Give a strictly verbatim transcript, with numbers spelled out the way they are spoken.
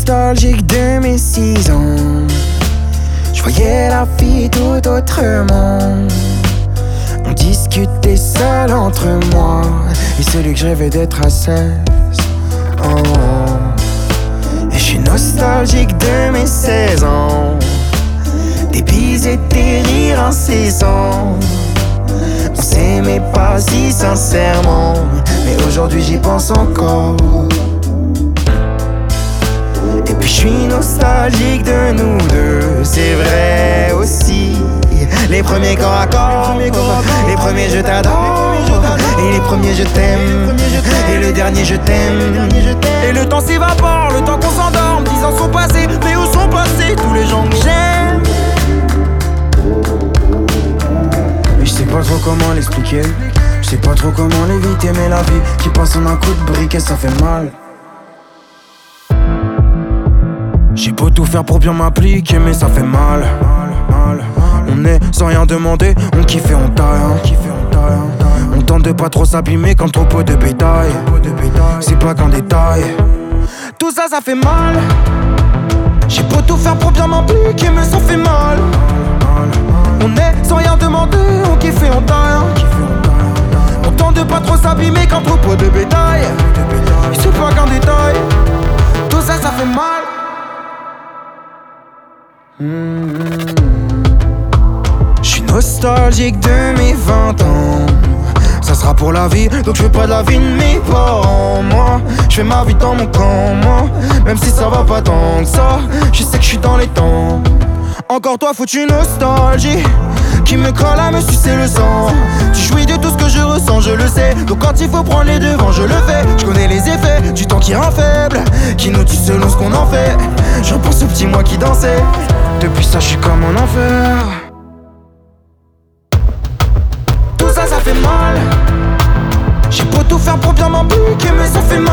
nostalgique de mes six ans. Je voyais la vie tout autrement. On discutait seul entre moi et celui que je rêvais d'être à seize. Oh. Et je suis nostalgique de mes seize ans. Des bises et des rires incessants. On s'aimait pas si sincèrement, mais aujourd'hui j'y pense encore. Et puis je suis nostalgique de nous deux, c'est vrai aussi. Les premiers corps à corps, les premiers je t'adore, et les premiers je t'aime, et le dernier je t'aime. Et le temps s'évapore, le temps qu'on s'endorme. Dix ans sont passés, mais où sont passés tous les gens que j'aime? Et je sais pas trop comment l'expliquer, je sais pas trop comment l'éviter, mais la vie qui passe en un coup de briquet, ça fait mal. J'ai beau tout faire pour bien m'appliquer, mais ça fait mal. On est sans rien demander, on kiffe et on taille. On tente de pas trop s'abîmer comme troupeau de bétail. C'est pas qu'en détail. Tout ça, ça fait mal. J'ai beau tout faire pour bien m'appliquer, mais ça fait mal. On est sans rien demander, on kiffe et on taille. On tente de pas trop s'abîmer comme troupeau de bétail. C'est pas qu'en détail. Tout ça, ça fait mal. Je suis nostalgique de mes vingt ans. Ça sera pour la vie, donc je veux pas de la vie de mes parents. Moi, je fais ma vie dans mon camp, moi. Même si ça va pas tant que ça, je sais que je suis dans les temps. Encore toi, foutu nostalgie qui me colle à me sucer le sang. Tu jouis de tout ce que je ressens, je le sais. Donc quand il faut prendre les devants, je le fais. Je connais les effets du temps qui rend faible, qui nous tue selon ce qu'on en fait. Je repense au petit moi qui dansait. Depuis ça, je suis comme en enfer. Tout ça, ça fait mal. J'ai beau tout faire pour bien m'appliquer, mais ça fait mal.